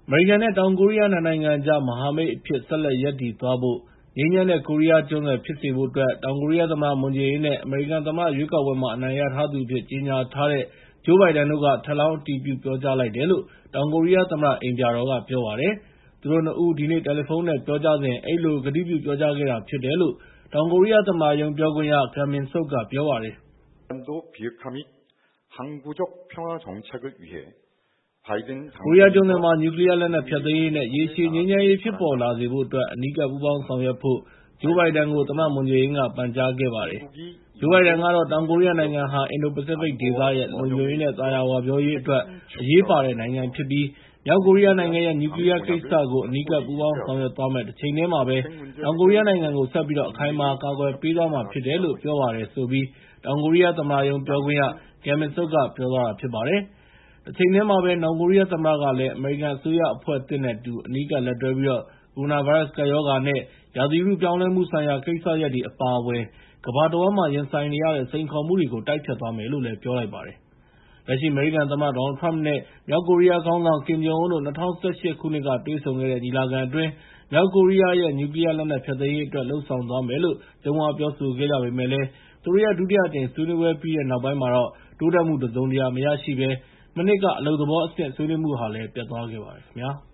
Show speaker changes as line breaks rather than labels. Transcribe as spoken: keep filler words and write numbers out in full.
အမေရိကန်နဲ့ တောင်ကိုရီးယား နှစ်နိုင်ငံကြား မဟာမိတ်အဖြစ် ဆက်လက်ရပ်တည်သွားဖို့ ငြိမ်းချမ်းတဲ့ ကိုရီးယားကျွန်းဆွယ် ဖြစ်စေဖို့အတွက် တောင်ကိုရီးယားသမ္မတ Moon Jae-in နဲ့ အမေရိကန်သမ္မတ ရွေးကောက်ပွဲမှာ အနိုင်ရထားသူအဖြစ် ကြေညာထားတဲ့ Joe Biden တို့က ထပ်လောင်း အတည်ပြုပြောကြားလိုက်တယ်လို့ တောင်ကိုရီးယားသမ္မတ အိမ်ပြာတော်က ပြောပါတယ်။ သူတို့နှစ်ဦး ဒီနေ့ တယ်လီဖုန်းနဲ့ ပြောကြားစဉ် အဲဒီလို ကတိပြုပြောကြားခဲ့တာဖြစ်တယ်လို့ တောင်ကိုရီးယားသမ္မတရုံး ပြောခွင့်ရ Kang Min-seok က ပြောပါတယ်။ "ကိုရီးယားကျွန်းဆွယ်မှာ နျူကလီးယားလက်နက် ဖျက်သိမ်းရေးနဲ့ ရေရှည်ငြိမ်းချမ်းရေး ဖြစ်ပေါ်လာစေဖို့အတွက် အနီးကပ် ပူးပေါင်းဆောင်ရွက်ဖို့ Joe Biden ကို သမ္မတ Moon Jae-in က ပန်ကြားခဲ့ပါတယ်။ Joe Biden ကတော့ တောင်ကိုရီးယားနိုင်ငံဟာ အင်ဒို-ပစိဖိတ်ဒေသရဲ့ လုံခြုံရေးနဲ့ သာယာဝပြောရေးအတွက် အရေးပါတဲ့နိုင်ငံဖြစ်ပြီး မြောက်ကိုရီးယားနိုင်ငံရဲ့ နျူကလီးယားကိစ္စကို အနီးကပ် ပူးပေါင်းဆောင်ရွက်သွားမယ့် တချိန်တည်းမှာပဲ တောင်ကိုရီးယားနိုင်ငံကို ဆက်ပြီးတော့ အခိုင်အမာ ကာကွယ်ပေးသွားမှာဖြစ်တယ်လို့ ပြောပါတယ်ဆိုပြီး တောင်ကိုရီးယားသမ္မတရုံး ပြောခွင့်ရ Kang Min-seok က ပြောသွားတာဖြစ်ပါတယ်။ တချိန်တည်းမှာပဲ တောင်ကိုရီးယားသမ္မတကလည်း အမေရိကန်အစိုးရအဖွဲ့သစ်နဲ့အတူ အနီးကပ်လက်တွဲပြီး ကိုရိုနာဗိုင်းရပ်စ်ကပ်ရောဂါနဲ့ ရာသီဥတုပြောင်းလဲမှုဆိုင်ရာ ကိစ္စရပ်တွေအပါအဝင် ကမ္ဘာတဝန်းမှာ ရင်ဆိုင်နေရတဲ့ စိန်ခေါ်မှုတွေကို တိုက်ဖျက်သွားမယ်လို့ ပြောလိုက်ပါတယ်။ လက်ရှိ အမေရိကန်သမ္မတ Donald Trump နဲ့ မြောက်ကိုရီးယားခေါင်းဆောင် Kim Jong Un တို့ ၂၀၁၈ ခုနှစ်က တွေ့ဆုံခဲ့တဲ့ ညီလာခံအတွင်း မြောက်ကိုရီးယားရဲ့ နျူကလီးယားလက်နက် ဖျက်သိမ်းရေးအတွက် လုပ်ဆောင်သွားမယ်လို့ ကြုံးဝါးပြောဆိုခဲ့ကြပေမယ့်လည်း သူတို့ရဲ့ ဒုတိယအကြိမ် ဆွေးနွေးပွဲပြီးတဲ့နောက်ပိုင်းမှာတော့ တိုးတက်မှု တစုံတရာ မရရှိဘဲ မနှစ်က အလုပ်သဘောအဆင့် ဆွေးနွေးမှုဟာလည်း ပျက်သွားခဲ့ပါတယ်ခင်ဗျာ။